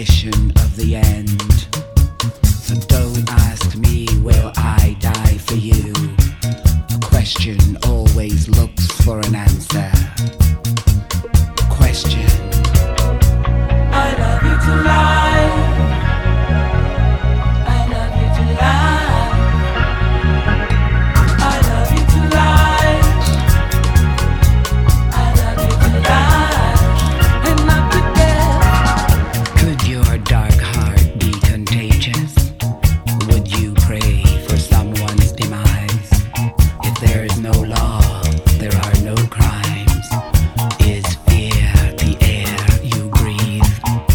premonition of the end. So don't ask me, will I die for you? A question always looks for an answer. Question. I love you to lie. I love you to lie. I love you to lie. I love you to lie. And not to death. Could your dark heart be contagious? Would you pray for someone's demise? If there is no law, there are no crimes. Is fear the air you breathe?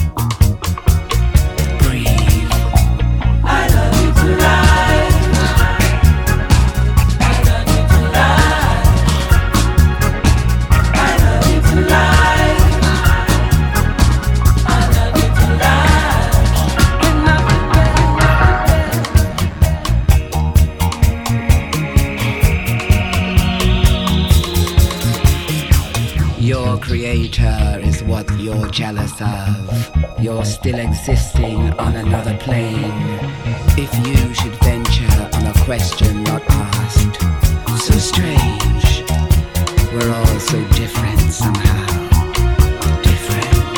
Breathe. I love you to lie. I love you to lie. I love you to lie. I love you to lie. And not to Your creator is what you're jealous of. You're still existing on another plane. If you should venture on a question not asked, so strange. We're all so different somehow. Different.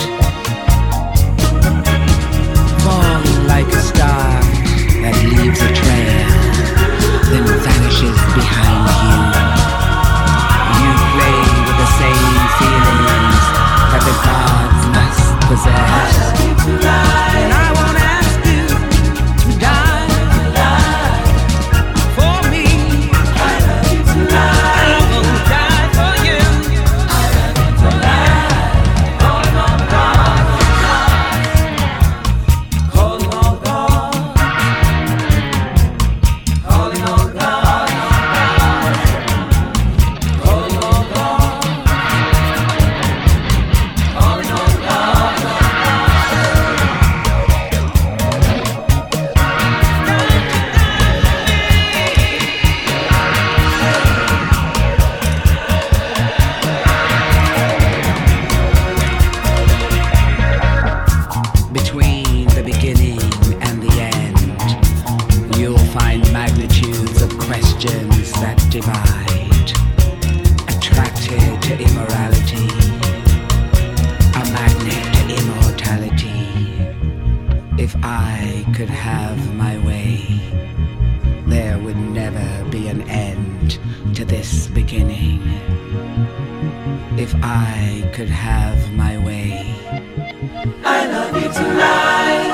Falling like a star that leaves a trail, then vanishes behind you. You play with the same feelings that the gods must possess. And I won't ask you to die for me. I love you to lie. I will die for you. I love you to lie. Calling on God. Calling on God. Calling on God. Calling on God. Calling on God. Between the beginning and the end, you'll find magnitudes of questions that divide. Attracted to immorality, a magnet to immortality. If I could have my way, there would never be an end to this beginning. If I could have my way. I love you to lie.